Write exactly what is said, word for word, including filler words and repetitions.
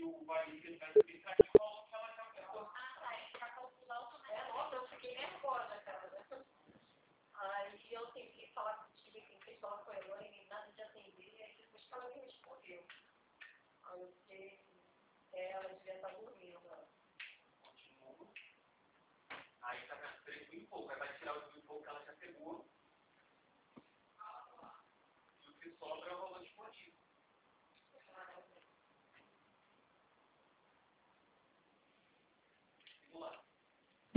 o vai que ele vai explicar que falou que ela já ela... Ah, tá, é pra confusão também. É, nossa, eu fiquei nervosa, cara. Aí eu tentei falar contigo, tentei falar com a Elaine, nada de atender, aí depois que ela me respondeu. Aí eu fiquei, é, ela devia estar